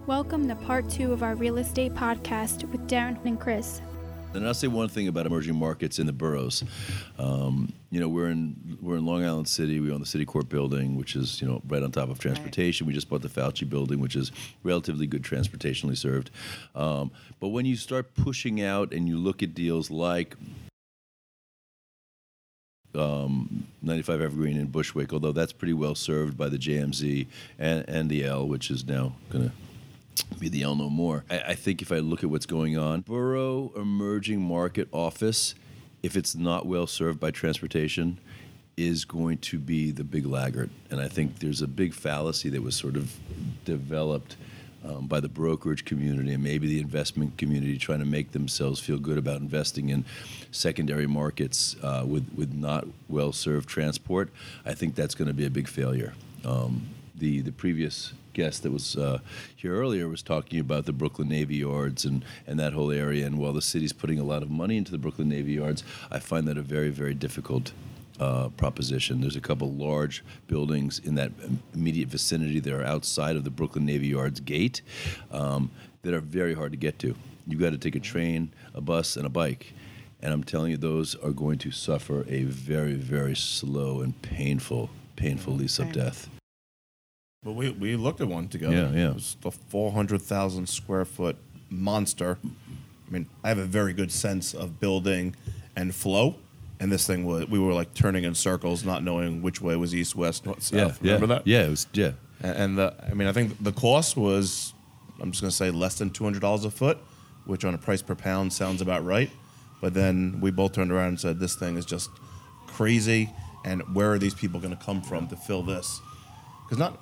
Welcome to part 2 of our real estate podcast with Darren and Chris. And I'll say one thing about emerging markets in the boroughs. We're in Long Island City. We own the City Court building, which is right on top of transportation. Right. We just bought the Fauci building, which is relatively good transportationally served. But when you start pushing out and you look at deals like 95 Evergreen in Bushwick, although that's pretty well served by the JMZ and the L, which is now going to be the L no more. I think if I look at what's going on, borough emerging market office, if it's not well served by transportation, is going to be the big laggard. And I think there's a big fallacy that was sort of developed by the brokerage community and maybe the investment community trying to make themselves feel good about investing in secondary markets with not well-served transport. I think that's going to be a big failure. The previous guest that was here earlier was talking about the Brooklyn Navy Yards and that whole area. And while the city's putting a lot of money into the Brooklyn Navy Yards, I find that a very, very difficult proposition. There's a couple large buildings in that immediate vicinity that are outside of the Brooklyn Navy Yards gate that are very hard to get to. You've got to take a train, a bus, and a bike. And I'm telling you, those are going to suffer a very, very slow and painful lease-up death. Well, we looked at one together. Yeah. It was the 400,000 square foot monster. I mean, I have a very good sense of building and flow. And this thing we were like turning in circles, not knowing which way was east, west, north, south. Remember that? Yeah, it was. Yeah. And I think the cost was, I'm just going to say, less than $200 a foot, which on a price per pound sounds about right. But then we both turned around and said, this thing is just crazy. And where are these people going to come from to fill this? Because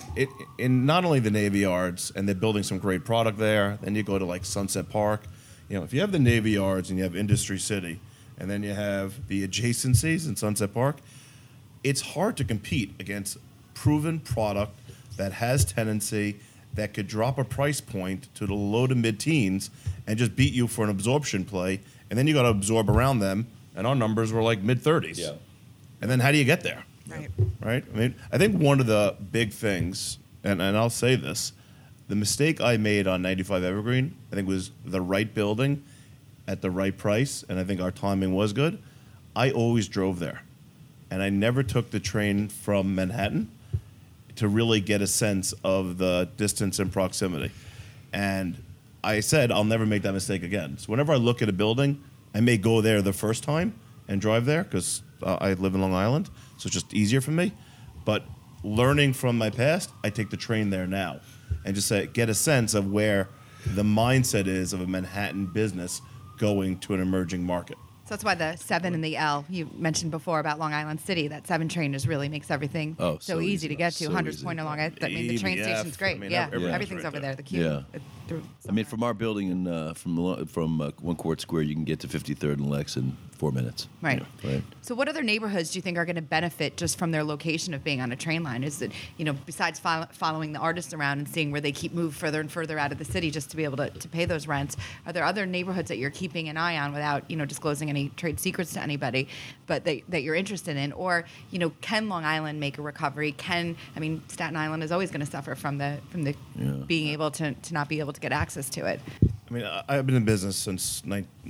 not only the Navy Yards, and they're building some great product there. Then you go to like Sunset Park. If you have the Navy Yards and you have Industry City, and then you have the adjacencies in Sunset Park, it's hard to compete against proven product that has tenancy, that could drop a price point to the low to mid-teens and just beat you for an absorption play, and then you got to absorb around them, and our numbers were like mid-30s. Yeah. And then how do you get there? Right? I mean, I think one of the big things, and I'll say this, the mistake I made on 95 Evergreen, I think was the right building at the right price, and I think our timing was good. I always drove there, and I never took the train from Manhattan to really get a sense of the distance and proximity. And I said I'll never make that mistake again. So whenever I look at a building, I may go there the first time and drive there because I live in Long Island, so it's just easier for me. But learning from my past, I take the train there now and just get a sense of where the mindset is of a Manhattan business going to an emerging market. So that's why the 7 and the L, you mentioned before about Long Island City, that 7 train just really makes everything so easy to get to. Hunter's Point along it. I mean, the train station's great. Everything's over there. The Q. Yeah. From our building and from One Court Square, you can get to 53rd and Lex in 4 minutes. Right. So what other neighborhoods do you think are going to benefit just from their location of being on a train line? Is it, besides following the artists around and seeing where they keep move further and further out of the city just to be able to pay those rents, are there other neighborhoods that you're keeping an eye on without, disclosing any trade secrets to anybody, but that you're interested in? Or, can Long Island make a recovery? Staten Island is always going to suffer from the being able to not be able to get access to it. I mean, I've been in business since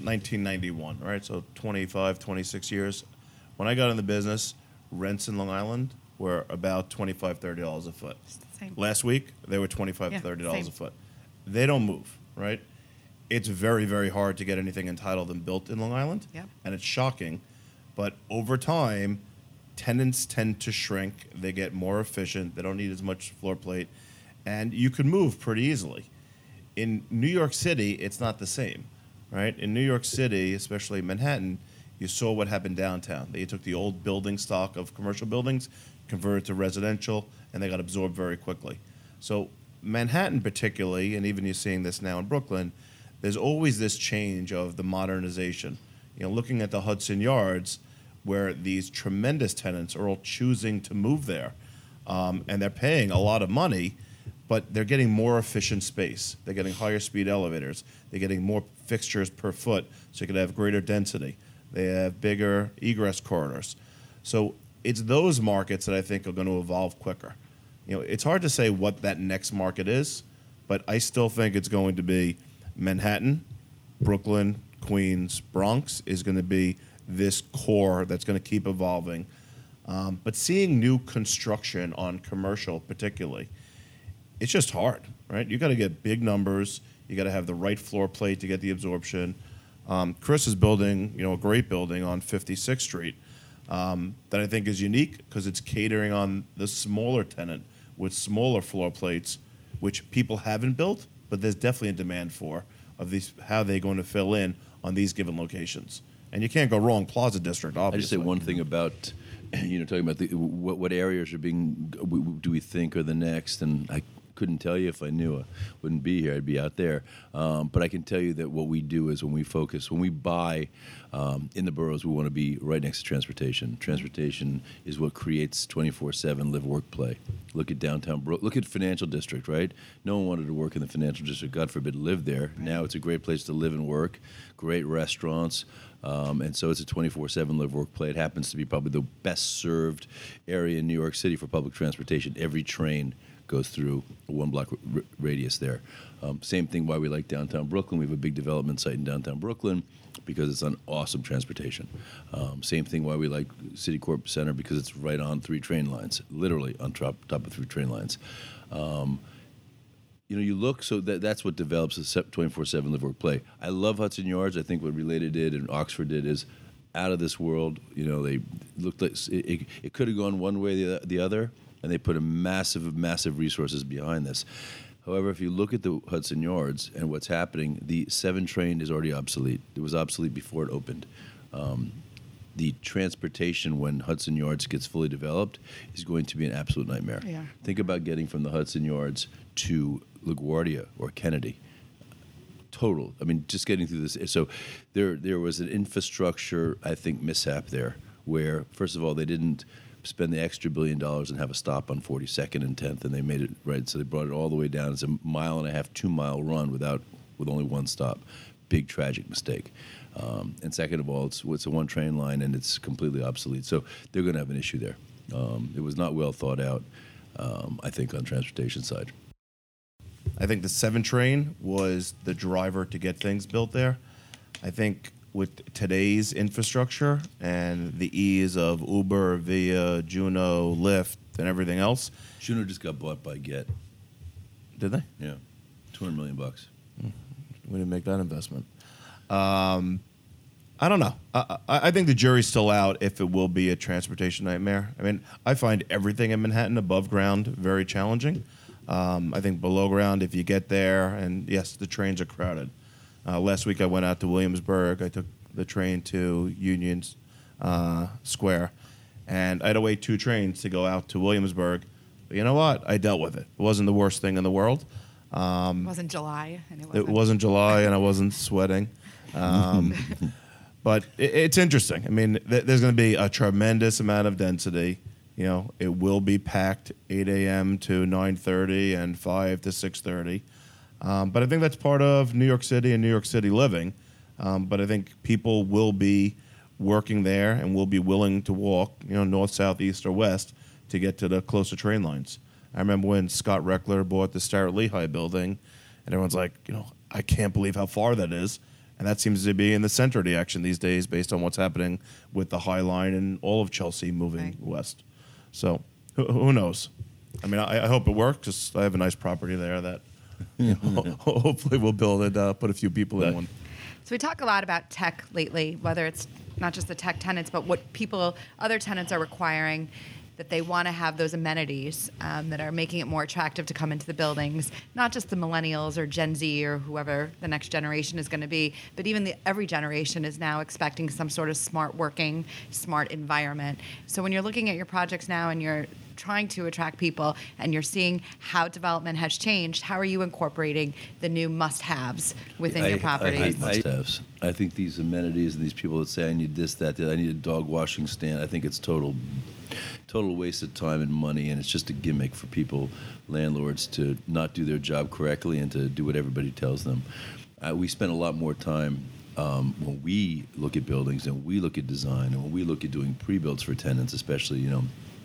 1991, right? So 25, 26 years. When I got in the business, rents in Long Island were about $25, $30 a foot. Same. Last week, they were $25, $30 a foot. They don't move, right? It's very, very hard to get anything entitled and built in Long Island, and it's shocking. But over time, tenants tend to shrink. They get more efficient. They don't need as much floor plate, and you can move pretty easily. In New York City, it's not the same, right? In New York City, especially Manhattan, you saw what happened downtown. They took the old building stock of commercial buildings, converted to residential, and they got absorbed very quickly. So Manhattan particularly, and even you're seeing this now in Brooklyn, there's always this change of the modernization. Looking at the Hudson Yards, where these tremendous tenants are all choosing to move there, and they're paying a lot of money, but they're getting more efficient space. They're getting higher speed elevators. They're getting more fixtures per foot, so you can have greater density. They have bigger egress corridors. So it's those markets that I think are going to evolve quicker. It's hard to say what that next market is, but I still think it's going to be Manhattan, Brooklyn, Queens, Bronx is going to be this core that's going to keep evolving. But seeing new construction on commercial particularly, it's just hard, right? You got to get big numbers. You got to have the right floor plate to get the absorption. Chris is building, a great building on 56th Street that I think is unique because it's catering on the smaller tenant with smaller floor plates, which people haven't built, but there's definitely a demand for of these, how they're going to fill in on these given locations. And you can't go wrong, Plaza District, I obviously. just say one thing about, talking about what areas are do we think are the next, and I couldn't tell you if I knew. I wouldn't be here. I'd be out there. But I can tell you that what we do is when we buy in the boroughs, we want to be right next to transportation. Transportation is what creates 24/7 live, work, play. Look at downtown Brooklyn. Look at financial district, right? No one wanted to work in the financial district. God forbid, live there. Now it's a great place to live and work. Great restaurants. And so it's a 24/7 live, work, play. It happens to be probably the best served area in New York City for public transportation. Every train goes through a one-block radius there. Same thing why we like downtown Brooklyn. We have a big development site in downtown Brooklyn because it's on awesome transportation. Same thing why we like Citicorp Center because it's right on 3 train lines, literally on top of 3 train lines. You look, so that's what develops a 24/7 live, work, play. I love Hudson Yards. I think what Related did and Oxford did is out of this world. They looked like it could have gone one way or the other, and they put a massive resources behind this. However, if you look at the Hudson Yards and what's happening, the 7 train is already obsolete. It was obsolete before it opened. The transportation when Hudson Yards gets fully developed is going to be an absolute nightmare. Yeah. Think about getting from the Hudson Yards to LaGuardia or Kennedy. Total. I mean, just getting through this. So there was an infrastructure, I think, mishap there where, first of all, they didn't spend the extra $1 billion and have a stop on 42nd and 10th, and they made it right. So they brought it all the way down. It's a 1.5-mile, 2-mile run with only one stop. Big tragic mistake. And second of all, it's a 1 train line and it's completely obsolete. So they're going to have an issue there. It was not well thought out, I think, on transportation side. I think the 7 train was the driver to get things built there. I think with today's infrastructure and the ease of Uber, Via, Juno, Lyft, and everything else. Juno just got bought by Get. Did they? Yeah, $200 million. We didn't make that investment. I don't know. I think the jury's still out if it will be a transportation nightmare. I mean, I find everything in Manhattan above ground very challenging. I think below ground, if you get there, and yes, the trains are crowded. Last week I went out to Williamsburg. I took the train to Union Square, and I had to wait 2 trains to go out to Williamsburg. But you know what? I dealt with it. It wasn't the worst thing in the world. It wasn't July, and it wasn't July, and I wasn't sweating. But it's interesting. I mean, there's going to be a tremendous amount of density. It will be packed 8 a.m. to 9:30 and 5 to 6:30. But I think that's part of New York City and New York City living. But I think people will be working there and will be willing to walk, north, south, east, or west to get to the closer train lines. I remember when Scott Reckler bought the Starrett Lehigh building, and everyone's like, I can't believe how far that is. And that seems to be in the center of the action these days based on what's happening with the High Line and all of Chelsea moving west. So who knows? I mean, I hope it works because I have a nice property there that hopefully we'll build it, put a few people in one. So we talk a lot about tech lately, whether it's not just the tech tenants, but what other tenants are requiring, that they want to have those amenities that are making it more attractive to come into the buildings, not just the millennials or Gen Z or whoever the next generation is going to be, but even every generation is now expecting some sort of smart working, smart environment. So when you're looking at your projects now and you're trying to attract people and you're seeing how development has changed, how are you incorporating the new must-haves within your properties? Must-haves. I think these amenities and these people that say I need this, that, I need a dog washing stand, I think it's total waste of time and money, and it's just a gimmick for people, landlords, to not do their job correctly and to do what everybody tells them. We spend a lot more time when we look at buildings and we look at design and when we look at doing pre-builts for tenants, especially,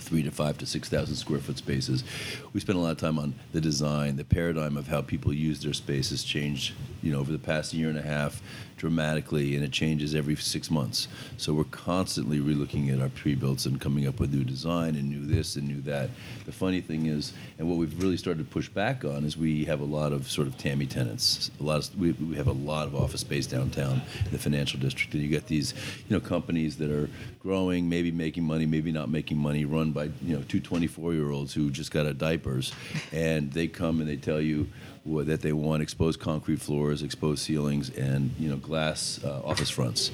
3 to 5 to 6,000 square foot spaces. We spent a lot of time on the design, the paradigm of how people use their spaces changed, over the past year and a half dramatically, and it changes every 6 months. So we're constantly relooking at our pre-builts and coming up with new design and new this and new that. The funny thing is, and what we've really started to push back on, is we have a lot of sort of TAMI tenants. We have a lot of office space downtown in the financial district, and you get these, companies that are growing, maybe making money, maybe not making money, run by, two 24-year-olds who just got out of diapers, and they come and they tell you that they want exposed concrete floors, exposed ceilings, and glass office fronts.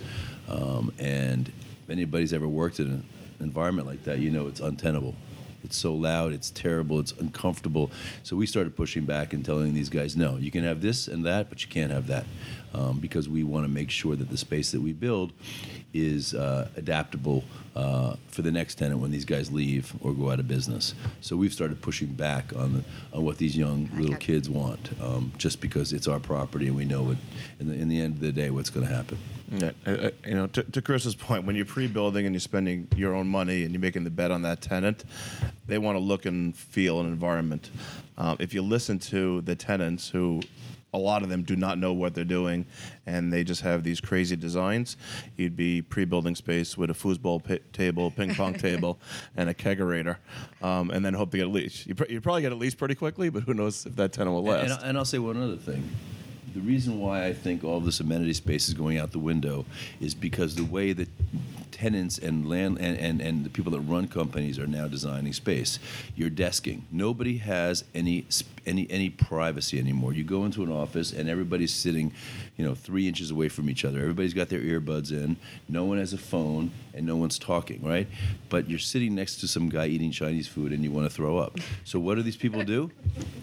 And if anybody's ever worked in an environment like that, it's untenable. It's so loud, it's terrible, it's uncomfortable. So we started pushing back and telling these guys, no, you can have this and that, but you can't have that. Because we want to make sure that the space that we build is adaptable for the next tenant when these guys leave or go out of business. So we've started pushing back on what these young little kids want, just because it's our property and we know what, in the end of the day, what's going to happen. Yeah, to Chris's point, when you're pre-building and you're spending your own money and you're making the bet on that tenant, they want to look and feel an environment. If you listen to the tenants, who a lot of them do not know what they're doing, and they just have these crazy designs, you'd be pre-building space with a foosball table, ping pong table, and a kegerator, and then hope to get a lease. You'd probably get a lease pretty quickly, but who knows if that tenant will last. And I'll say one other thing. The reason why I think all this amenity space is going out the window is because the way that tenants and and the people that run companies are now designing space. You're desking. Nobody has any privacy anymore. You go into an office and everybody's sitting, 3 inches away from each other. Everybody's got their earbuds in. No one has a phone and no one's talking, right? But you're sitting next to some guy eating Chinese food and you want to throw up. So what do these people do?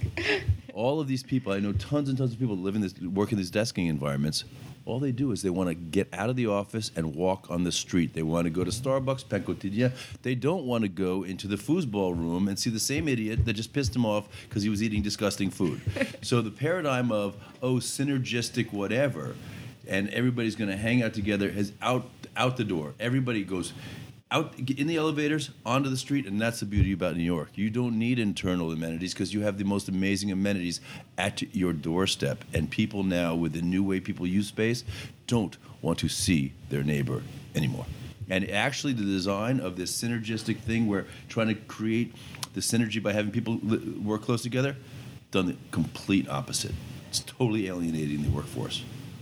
All of these people, I know tons and tons of people that work in these desking environments. All they do is they want to get out of the office and walk on the street. They want to go to Starbucks, Pain Quotidien. They don't want to go into the foosball room and see the same idiot that just pissed him off because he was eating disgusting food. So the paradigm of, synergistic whatever, and everybody's going to hang out together is out the door. Everybody goes out in the elevators, onto the street, and that's the beauty about New York. You don't need internal amenities because you have the most amazing amenities at your doorstep. And people now, with the new way people use space, don't want to see their neighbor anymore. And actually the design of this synergistic thing where trying to create the synergy by having people work close together, done the complete opposite. It's totally alienating the workforce.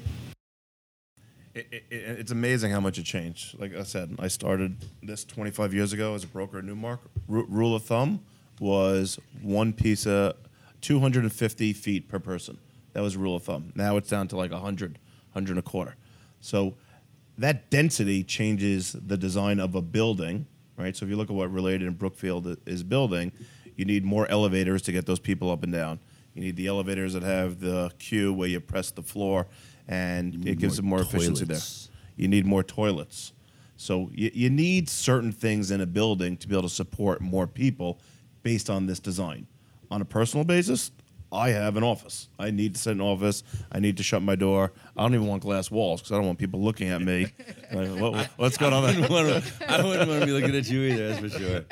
It's amazing how much it changed. Like I said, I started this 25 years ago as a broker at Newmark. Rule of thumb was one piece of 250 feet per person. That was rule of thumb. Now it's down to like 100 and a quarter. So that density changes the design of a building, right? So if you look at what Related and Brookfield is building, you need more elevators to get those people up and down. You need the elevators that have the queue where you press the floor, and it gives them more efficiency there. You need more toilets. So you need certain things in a building to be able to support more people based on this design. On a personal basis, I have an office. I need to sit in an office. I need to shut my door. I don't even want glass walls because I don't want people looking at me. Like, what's going on there? I wouldn't want to be looking at you either, that's for sure.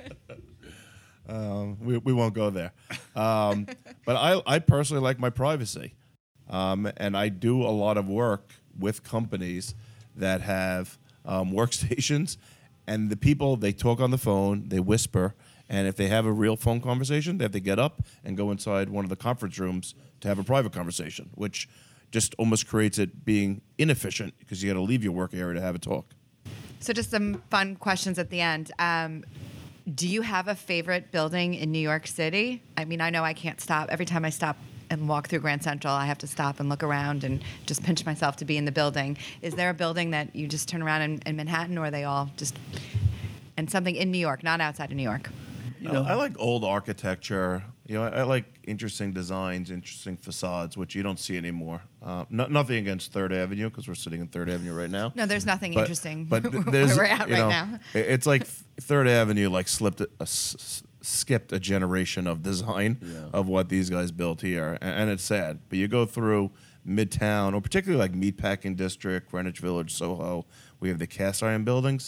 We won't go there. But I personally like my privacy. And I do a lot of work with companies that have workstations, and the people, they talk on the phone, they whisper, and if they have a real phone conversation, they have to get up and go inside one of the conference rooms to have a private conversation, which just almost creates it being inefficient because you got to leave your work area to have a talk. So just some fun questions at the end. Do you have a favorite building in New York City? I mean, I know I can't stop. Every time I stop and walk through Grand Central, I have to stop and look around and just pinch myself to be in the building. Is there a building that you just turn around in Manhattan, or are they all just, and something in New York, not outside of New York? I like old architecture. I like interesting designs, interesting facades, which you don't see anymore. Nothing against Third Avenue, because we're sitting in Third Avenue right now. No, there's nothing interesting but where we're at right now. It's like Third Avenue skipped a generation of design of what these guys built here, and it's sad. But you go through Midtown, or particularly like Meatpacking District, Greenwich Village, Soho, we have the cast iron buildings.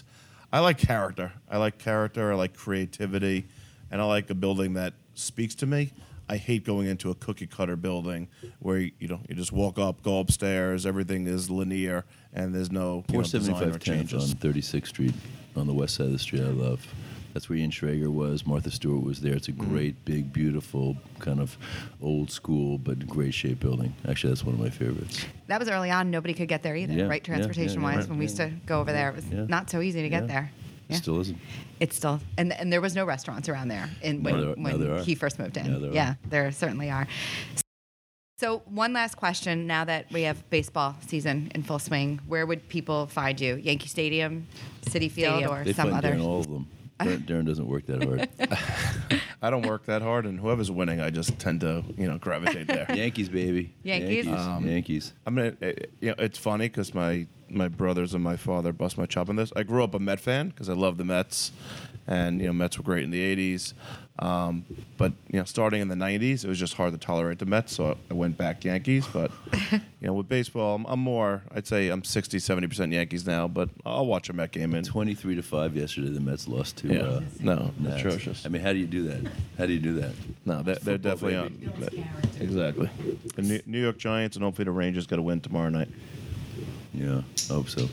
I like character. I like creativity, and I like a building that speaks to me. I hate going into a cookie cutter building where you just walk up, go upstairs, everything is linear, and there's no design or 475 changes. on 36th Street on the west side of the street. I love. That's where Ian Schrager was. Martha Stewart was there. It's a great, big, beautiful, kind of old school but great shaped building. Actually, that's one of my favorites. That was early on. Nobody could get there either, Yeah, right? yeah, Transportation-wise, yeah, when we used to go over there, it was Yeah. not so easy to get Yeah. there. It still isn't. It's still, and there was no restaurants around there Now there are. he first moved in. Now there are. Yeah, there certainly are. So one last question, now that we have baseball season in full swing, where would people find you? Yankee Stadium, Citi Field, or They some find other? Darren all of them. Darren doesn't work that hard. I don't work that hard, and whoever's winning, I just tend to gravitate there. Yankees, baby. Yankees? Yankees. I mean, it's funny because my brothers and my father bust my chop on this. I grew up a Met fan because I love the Mets, and Mets were great in the '80s. But starting in the '90s, it was just hard to tolerate the Mets, so I went back Yankees. But with baseball, I'm more. I'd say I'm 60-70% Yankees now, but I'll watch a Met game in. 23-5 yesterday. The Mets lost to. Yeah. No, Nats. atrocious. I mean, how do you do that? How do you do that? No, they're Football, definitely baby. on. Exactly. The New York Giants and hopefully the Rangers got to win tomorrow night. Yeah, I hope so.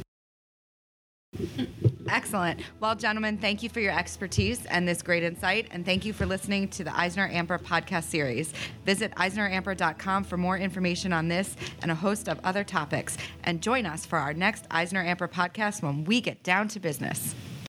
Excellent. Well, gentlemen, thank you for your expertise and this great insight, and thank you for listening to the EisnerAmper podcast series. Visit EisnerAmper.com for more information on this and a host of other topics, and join us for our next EisnerAmper podcast when we get down to business.